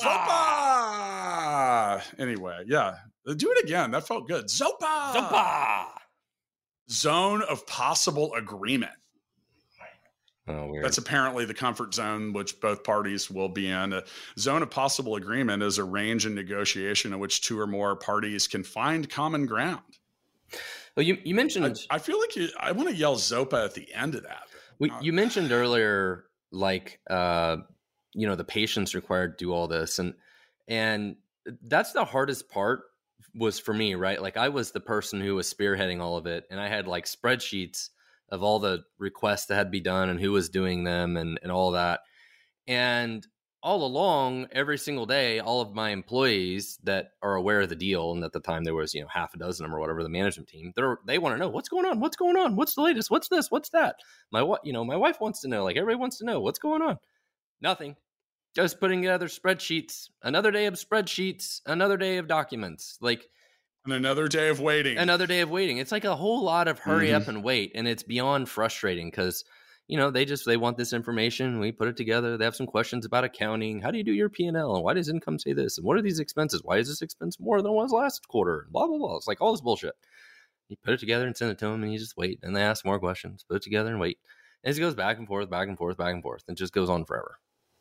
Zopa! Anyway, yeah. Do it again. That felt good. Zopa! Zopa! Zone of possible agreement. Oh, weird. That's apparently the comfort zone which both parties will be in. A zone of possible agreement is a range in negotiation in which two or more parties can find common ground. Well, you, you mentioned... I, I feel like you, I want to yell Zopa at the end of that. We, you mentioned earlier, like, uh, you know, the patience required to do all this. And, and that's the hardest part was for me, right? Like, I was the person who was spearheading all of it. And I had like spreadsheets of all the requests that had to be done and who was doing them and, and all that. And all along, every single day, all of my employees that are aware of the deal, and at the time there was, you know, half a dozen of them or whatever, the management team, they're, they want to know what's going on, what's going on, what's the latest, what's this, what's that. My, you know, my wife wants to know, like everybody wants to know what's going on. Nothing. Just putting together spreadsheets, another day of spreadsheets, another day of documents, like, and another day of waiting, another day of waiting. It's like a whole lot of hurry mm-hmm. up and wait. And it's beyond frustrating because, you know, they just, they want this information. We put it together. They have some questions about accounting. How do you do your P and L? And why does income say this? And what are these expenses? Why is this expense more than it was last quarter? Blah, blah, blah. It's like all this bullshit. You put it together and send it to them and you just wait. And they ask more questions, put it together and wait. And it goes back and forth, back and forth, back and forth. And it just goes on forever.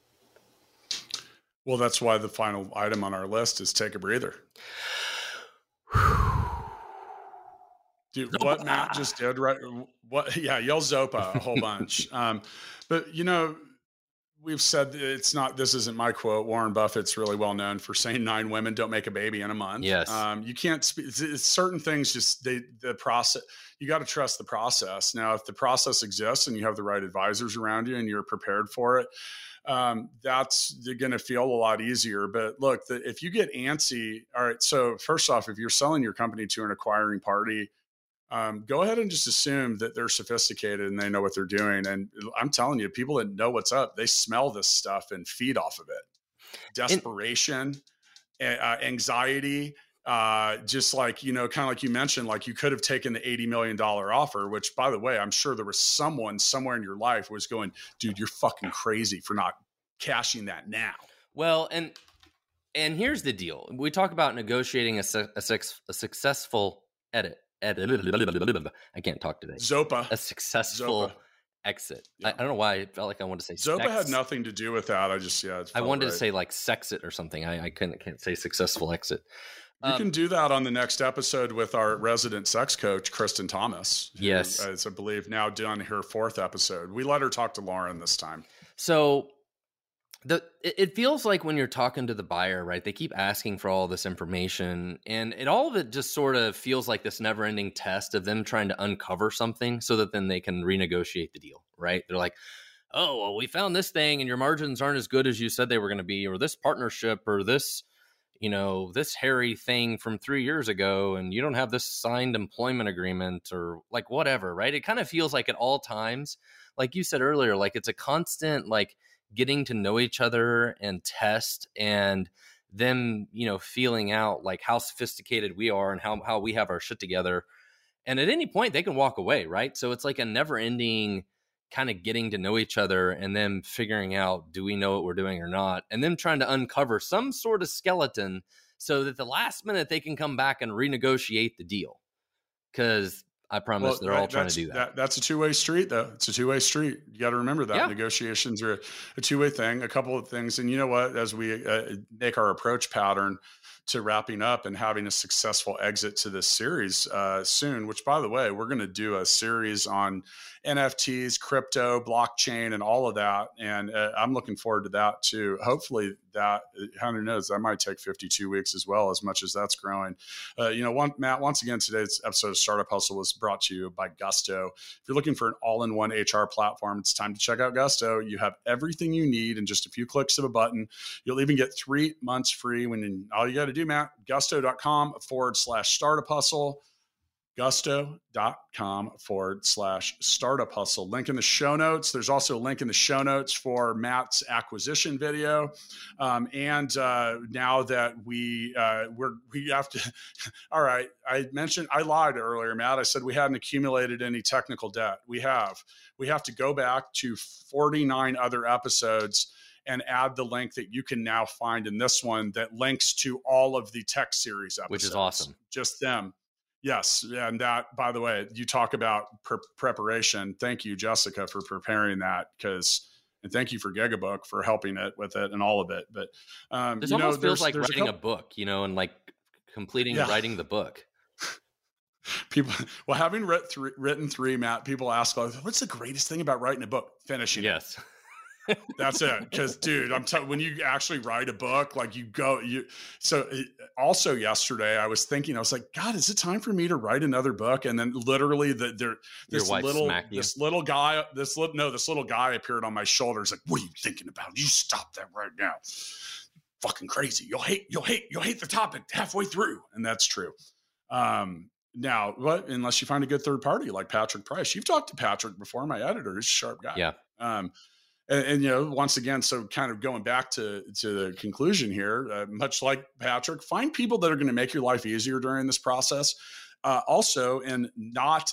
Well, that's why the final item on our list is take a breather. Dude, Zopa. What Matt just did, right? What? Yeah, yell Zopa a whole bunch. Um, but you know, we've said it's not. This isn't my quote. Warren Buffett's really well known for saying nine women don't make a baby in a month. Yes. Um, you can't speak. It's, it's certain things. Just they the process. You got to trust the process. Now, if the process exists and you have the right advisors around you and you're prepared for it, um, that's going to feel a lot easier. But look, the, if you get antsy, all right. So first off, if you're selling your company to an acquiring party, Um, go ahead and just assume that they're sophisticated and they know what they're doing. And I'm telling you, people that know what's up, they smell this stuff and feed off of it. Desperation, and, uh, anxiety, uh, just like, you know, kind of like you mentioned, like you could have taken the eighty million dollars offer, which by the way, I'm sure there was someone somewhere in your life who was going, dude, you're fucking crazy for not cashing that now. Well, and, and here's the deal. We talk about negotiating a, a, a successful edit. I can't talk today. Zopa. A successful Zopa. Exit. Yeah. I, I don't know why I felt like I wanted to say Zopa sex. had nothing to do with that. I just, yeah. I wanted right. to say like sex it or something. I, I couldn't can't say successful exit. You um, can do that on the next episode with our resident sex coach, Kristen Thomas. Who yes. is, I believe, now done her fourth episode. We let her talk to Lauren this time. So The it feels like when you're talking to the buyer, right? They keep asking for all this information, and it all of it just sort of feels like this never-ending test of them trying to uncover something so that then they can renegotiate the deal, right? They're like, "Oh, well, we found this thing, and your margins aren't as good as you said they were going to be, or this partnership, or this, you know, this hairy thing from three years ago, and you don't have this signed employment agreement, or like whatever, right?" It kind of feels like at all times, like you said earlier, like it's a constant like getting to know each other and test and them, you know, feeling out like how sophisticated we are and how, how we have our shit together. And at any point they can walk away. Right. So it's like a never ending kind of getting to know each other and then figuring out, do we know what we're doing or not? And then trying to uncover some sort of skeleton so that the last minute they can come back and renegotiate the deal. Cause I promise well, they're all trying to do that. that. That's a two-way street, though. It's a two-way street. You got to remember that. Yeah. Negotiations are a, a two-way thing, a couple of things. And you know what? As we uh, make our approach pattern to wrapping up and having a successful exit to this series uh, soon, which, by the way, we're going to do a series on N F Ts, crypto, blockchain, and all of that. And uh, I'm looking forward to that, too. Hopefully that, who knows, that might take fifty-two weeks as well, as much as that's growing. Uh, you know, one, Matt, once again, today's episode of Startup Hustle was brought to you by Gusto. If you're looking for an all-in-one H R platform, it's time to check out Gusto. You have everything you need in just a few clicks of a button. You'll even get three months free when all you got to do, Matt, gusto.com forward slash startup hustle. gusto.com forward slash startup hustle. Link in the show notes. There's also a link in the show notes for Matt's acquisition video. Um, and uh, now that we uh, we're we have to, all right. I mentioned I lied earlier, Matt. I said we hadn't accumulated any technical debt. We have. We have to go back to forty-nine other episodes and add the link that you can now find in this one that links to all of the tech series episodes, which is awesome. Just them. Yes. And that, by the way, you talk about pre- preparation. Thank you, Jessica, for preparing that, because, and thank you for Gigabook for helping it with it and all of it. But um, this you almost know, feels there's, like there's writing a, a, couple, a book, you know, and like completing yeah. writing the book. People, well, having writ th- written three, Matt, people ask, like, what's the greatest thing about writing a book? Finishing yes. it. That's it. Because, dude, I'm telling when you actually write a book, like you go, you. So it, also yesterday, I was thinking, I was like, God, is it time for me to write another book? And then literally, the there, this Your wife little, smacked you. this little guy, this little, no, this little guy appeared on my shoulders. Like, what are you thinking about? You stop that right now. Fucking crazy. You'll hate, you'll hate, you'll hate the topic halfway through, and that's true. Um, now, what? Unless you find a good third party like Patrick Price. You've talked to Patrick before, my editor. He's a sharp guy. Yeah. Um, And, and, you know, once again, so kind of going back to, to the conclusion here, uh, much like Patrick, find people that are going to make your life easier during this process. Uh, also, in not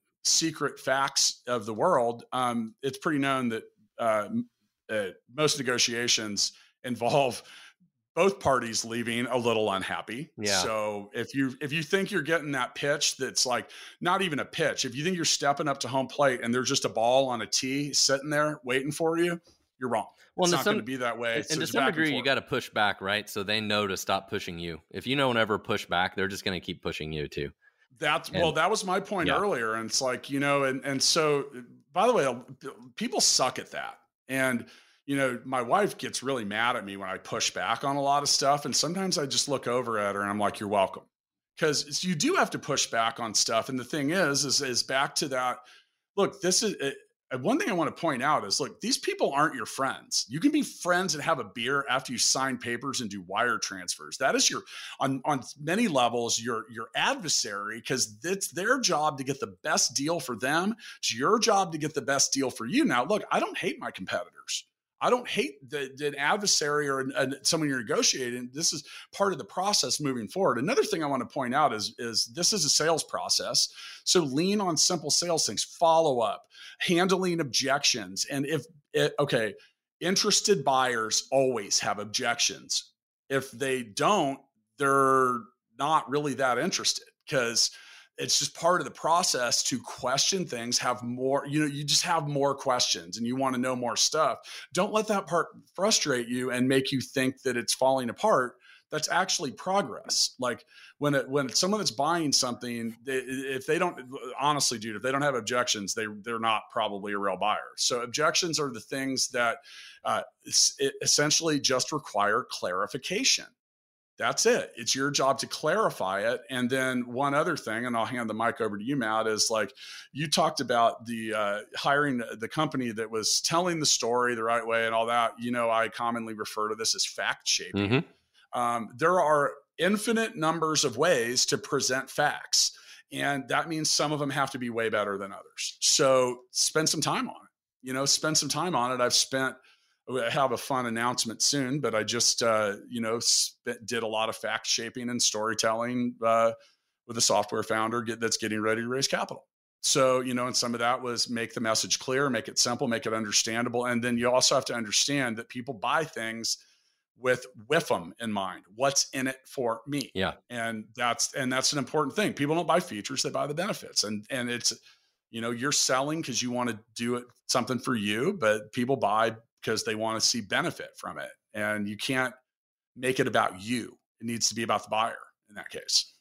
secret facts of the world, um, it's pretty known that uh, uh, most negotiations involve both parties leaving a little unhappy. Yeah. So if you if you think you're getting that pitch that's like not even a pitch, if you think you're stepping up to home plate and there's just a ball on a tee sitting there waiting for you, you're wrong. Well, it's not some, going to be that way. And, so and to some degree, you got to push back, right? So they know to stop pushing you. If you don't ever push back, they're just going to keep pushing you too. That's and, well, that was my point yeah. earlier. And it's like, you know, and and so by the way, people suck at that. And you know, my wife gets really mad at me when I push back on a lot of stuff. And sometimes I just look over at her and I'm like, you're welcome. Because you do have to push back on stuff. And the thing is, is, is back to that, look, this is, it, one thing I want to point out is, look, these people aren't your friends. You can be friends and have a beer after you sign papers and do wire transfers. That is your, on, on many levels, your, your adversary, because it's their job to get the best deal for them. It's your job to get the best deal for you. Now, look, I don't hate my competitors. I don't hate the, the, an adversary or an, an, someone you're negotiating. This is part of the process moving forward. Another thing I want to point out is, is this is a sales process. So lean on simple sales things, follow up, handling objections. And if, it, okay, interested buyers always have objections. If they don't, they're not really that interested, because it's just part of the process to question things, have more, you know, you just have more questions and you want to know more stuff. Don't let that part frustrate you and make you think that it's falling apart. That's actually progress. Like when it, when it's someone that's buying something, they, if they don't, honestly, dude, if they don't have objections, they, they're not probably a real buyer. So objections are the things that uh, it essentially just require clarification. That's it. It's your job to clarify it. And then one other thing, and I'll hand the mic over to you, Matt, is like you talked about the uh, hiring the company that was telling the story the right way and all that. You know, I commonly refer to this as fact shaping. Mm-hmm. Um, there are infinite numbers of ways to present facts. And that means some of them have to be way better than others. So spend some time on it. You know, spend some time on it. I've spent I have a fun announcement soon, but I just, uh, you know, sp- did a lot of fact shaping and storytelling uh, with a software founder get, that's getting ready to raise capital. So, you know, and some of that was make the message clear, make it simple, make it understandable. And then you also have to understand that people buy things with W I F M in mind. What's in it for me? Yeah. And that's, and that's an important thing. People don't buy features, they buy the benefits. And, and it's, you know, you're selling because you want to do it something for you, but people buy because they want to see benefit from it. And you can't make it about you. It needs to be about the buyer in that case.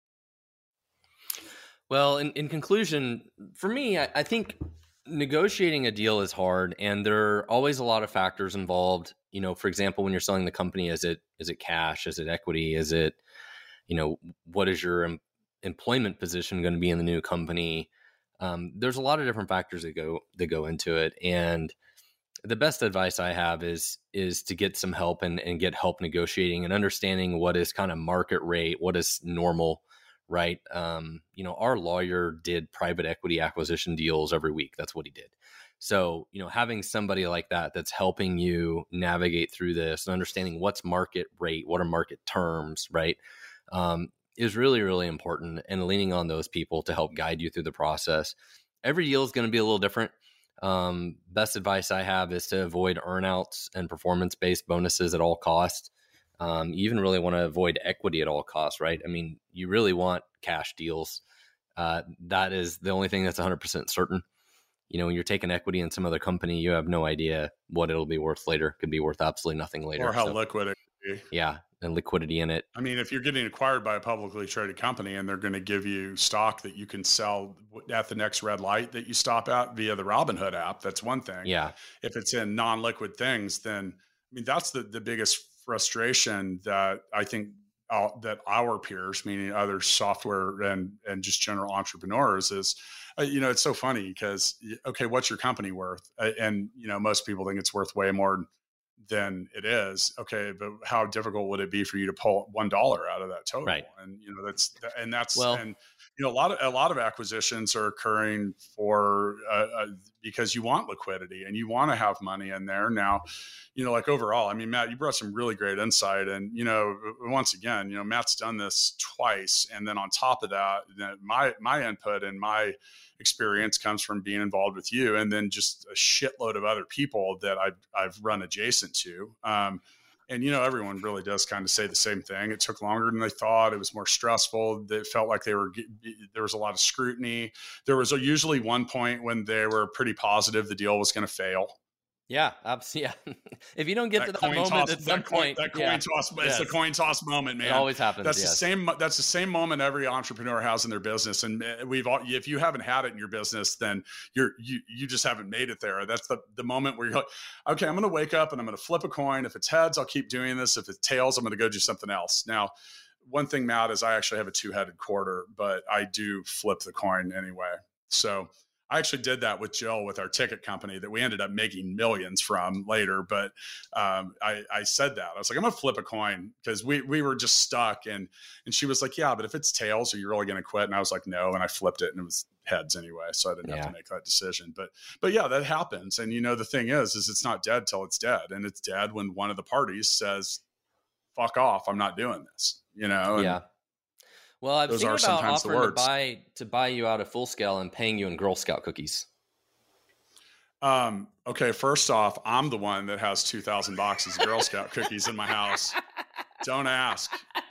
Well, in, in conclusion, for me, I, I think negotiating a deal is hard, and there are always a lot of factors involved. You know, for example, when you're selling the company, is it is it cash? Is it equity? Is it, you know, what is your em- employment position going to be in the new company? Um, there's a lot of different factors that go that go into it, and the best advice I have is is to get some help and, and get help negotiating and understanding what is kind of market rate, what is normal, right? Um, you know, our lawyer did private equity acquisition deals every week. That's what he did. So, you know, having somebody like that that's helping you navigate through this and understanding what's market rate, what are market terms, right, um, is really, really important, and leaning on those people to help guide you through the process. Every deal is going to be a little different. Um, best advice I have is to avoid earnouts and performance-based bonuses at all costs. Um, you even really want to avoid equity at all costs, right? I mean, you really want cash deals. Uh, that is the only thing that's one hundred percent certain. You know, when you're taking equity in some other company, you have no idea what it'll be worth later. It could be worth absolutely nothing later. Or how so, liquid it could be. Yeah, and liquidity in it. I mean, if you're getting acquired by a publicly traded company and they're going to give you stock that you can sell at the next red light that you stop at via the Robinhood app, that's one thing. Yeah. If it's in non-liquid things, then, I mean, that's the, the biggest frustration that I think uh, that our peers, meaning other software and, and just general entrepreneurs is, uh, you know, it's so funny because, okay, what's your company worth? Uh, and, you know, most people think it's worth way more than it is. Okay, but how difficult would it be for you to pull one dollar out of that total? Right. And you know that's and that's well, and you know a lot of a lot of acquisitions are occurring for uh, uh, because you want liquidity and you want to have money in there. Now, you know, like overall, I mean, Matt, you brought some really great insight, and you know, once again, you know, Matt's done this twice, and then on top of that, my my input and my experience comes from being involved with you, and then just a shitload of other people that I've, I've run adjacent to. Um, and, you know, everyone really does kind of say the same thing. It took longer than they thought. It was more stressful. It felt like they were, there was a lot of scrutiny. There was a, usually one point when they were pretty positive the deal was going to fail. Yeah, absolutely. Yeah. If you don't get that to that coin moment toss, at some that coin, point, that coin yeah. toss, it's Yes. the coin toss moment, man. It always happens. That's yes. the same. That's the same moment every entrepreneur has in their business. And we've all, if you haven't had it in your business, then you're, you, you just haven't made it there. That's the, the moment where you're like, okay, I'm going to wake up and I'm going to flip a coin. If it's heads, I'll keep doing this. If it's tails, I'm going to go do something else. Now, one thing, Matt, is I actually have a two-headed quarter, but I do flip the coin anyway. So I actually did that with Jill with our ticket company that we ended up making millions from later. But um, I, I said that I was like, I'm going to flip a coin because we, we were just stuck. And, and she was like, yeah, but if it's tails, are you really going to quit? And I was like, no. And I flipped it and it was heads anyway. So I didn't yeah. have to make that decision. But, but yeah, that happens. And, you know, the thing is, is it's not dead till it's dead. And it's dead when one of the parties says, fuck off, I'm not doing this, you know? And, yeah. Well, I've Those thinking are about sometimes the offering to words. buy to buy you out of Full Scale and paying you in Girl Scout cookies. Um, okay, first off, I'm the one that has two thousand boxes of Girl Scout cookies in my house. Don't ask.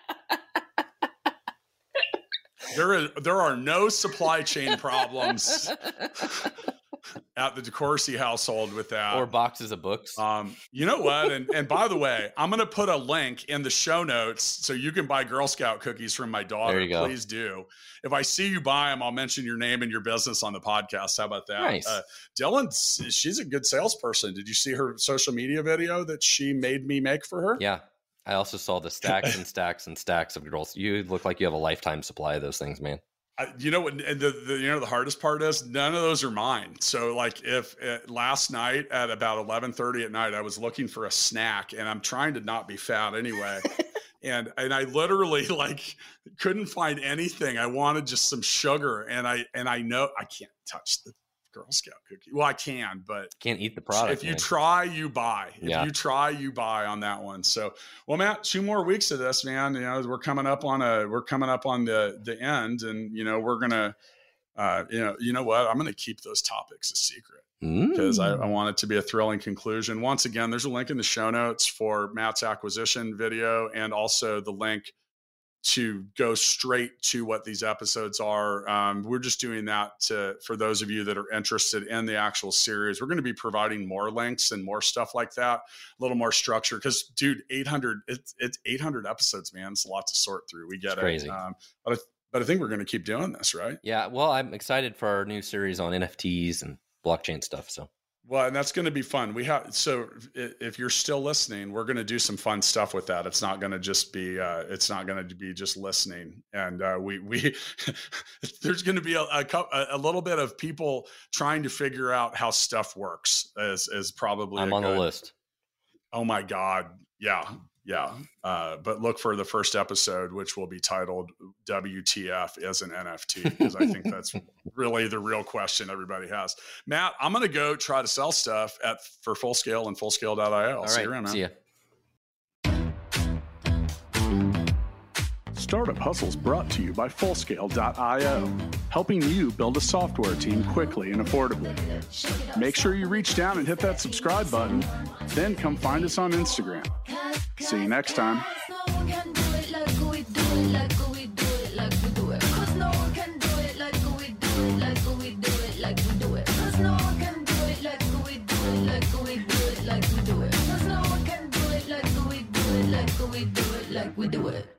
There is there are no supply chain problems at the DeCourcy household with that. Or boxes of books. Um, you know what? And and by the way, I'm going to put a link in the show notes so you can buy Girl Scout cookies from my daughter. There you go. Please do. If I see you buy them, I'll mention your name and your business on the podcast. How about that? Nice. Uh, Dylan, she's a good salesperson. Did you see her social media video that she made me make for her? Yeah. I also saw the stacks and stacks and stacks of girls. You look like you have a lifetime supply of those things, man. I, you know what? The, the you know the hardest part is none of those are mine. So like if uh, last night at about eleven thirty at night, I was looking for a snack, and I'm trying to not be fat anyway, and and I literally like couldn't find anything. I wanted just some sugar, and I and I know I can't touch the Girl Scout cookie. Well, I can, but Can't eat the product. if you man. try, you buy. If Yeah. you try, you buy on that one. So, well, Matt, two more weeks of this, man. You know, we're coming up on a, we're coming up on the the end, and you know, we're gonna, uh, you know, you know what? I'm gonna keep those topics a secret because I, I want it to be a thrilling conclusion. Once again, there's a link in the show notes for Matt's acquisition video, and also the link to go straight to what these episodes are. Um, we're just doing that to, for those of you that are interested in the actual series. We're going to be providing more links and more stuff like that, a little more structure. Because, dude, eight hundred, it's, it's eight hundred episodes, man. It's a lot to sort through. We get It's it. crazy. Um, but, I, but I think we're going to keep doing this, right? Yeah. Well, I'm excited for our new series on N F Ts and blockchain stuff. So. Well, and that's going to be fun. We have, so if you're still listening, we're going to do some fun stuff with that. It's not going to just be, uh, it's not going to be just listening. And uh, we, we, there's going to be a, a, a little bit of people trying to figure out how stuff works as, as probably, I'm a on good, the list. Oh my God. Yeah. Yeah. Uh, but look for the first episode, which will be titled W T F as an N F T, because I think that's really the real question everybody has. Matt, I'm going to go try to sell stuff at for Fullscale and fullscale dot io. I'll All see right. you around, man. See ya. Startup Hustles brought to you by fullscale dot io, helping you build a software team quickly and affordably. Make sure you reach down and hit that subscribe button, then come find us on Instagram. See you next time. We do it.